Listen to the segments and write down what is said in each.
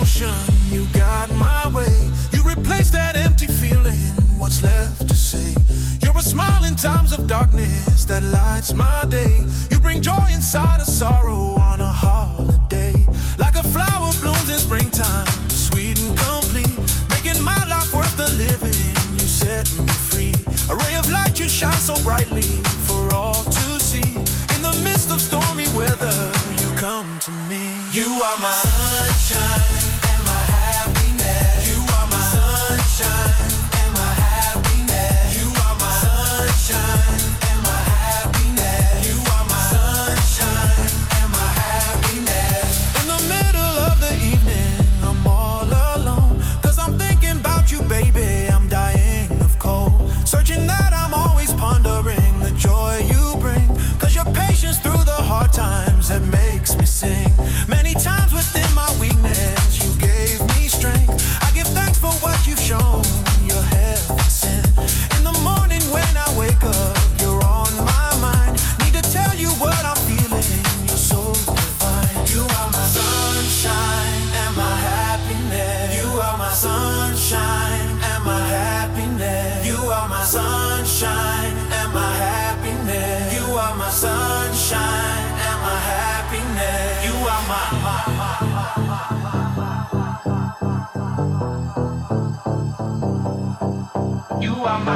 ocean, you got my way. You replace that empty feeling, what's left to say? You're a smile in times of darkness that lights my day. You bring joy inside of sorrow on a holiday. Like a flower blooms in springtime, sweet and complete, making my life worth the living. You set me free, a ray of light you shine so brightly for all to see. In the midst of stormy weather, you come to me. You are my sunshine and my happiness. You are my sunshine and my happiness. You are my sunshine and my happiness. You are my sunshine and my happiness. In the middle of the evening, I'm all alone, 'cause I'm thinking about you, baby. I'm dying of cold, searching that I'm always pondering the joy you bring. 'Cause your patience through the hard times, that makes me sing. Many times within my weakness, you gave me strength. I give thanks for what you've shown, your heaven sent. In the morning when I wake up, you're on my mind. Need to tell you what I'm feeling, you're so divine. You are my sunshine and my happiness. You are my sunshine and my happiness. You are my sunshine and my happiness. You are my sunshine and my happiness. You are my You are my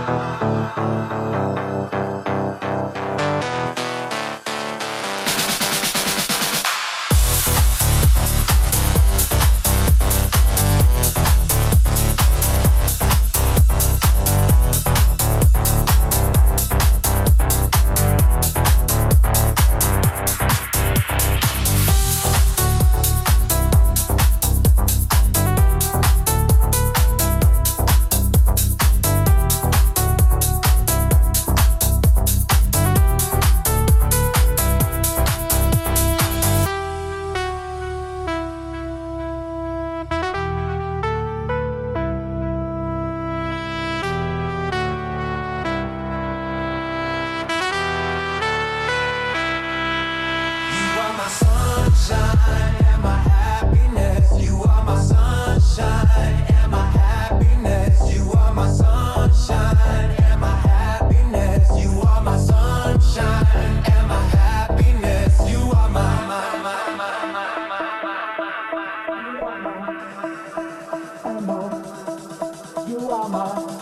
sunshine and my happiness. You are my sunshine and my happiness. You are my sunshine and my happiness. You are my sunshine and my happiness. You are my